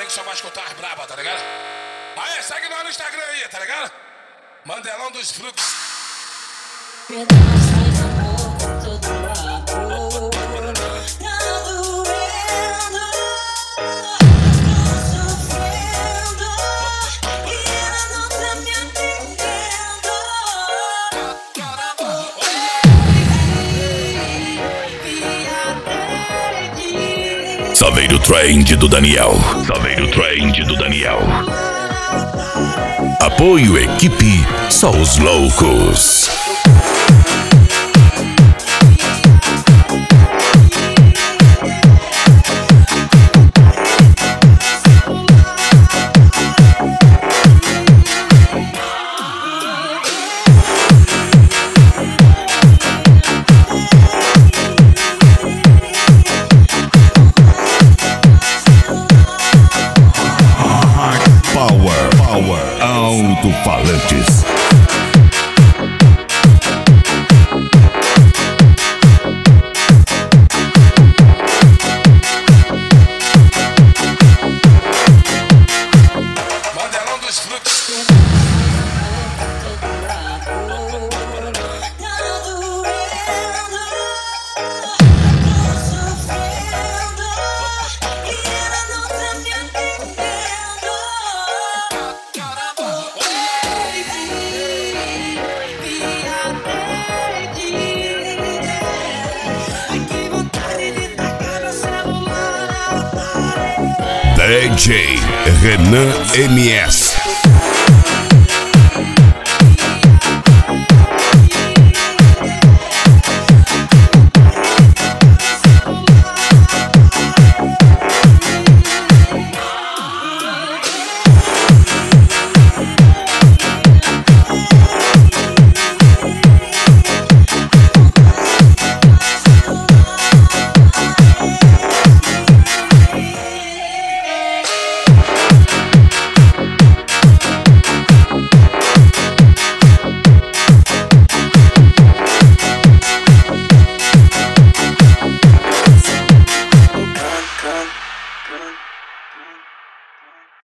que só vai escutar as braba, tá ligado? Aí, segue nós no Instagram aí, tá ligado? Mandelão dos Fluxos. Saveiro Trend do Daniel. Saveiro Trend do Daniel. Apoio equipe Só os Loucos. Power Alto-Falantes. Mandelão dos Fluxos. DJ Renan MS.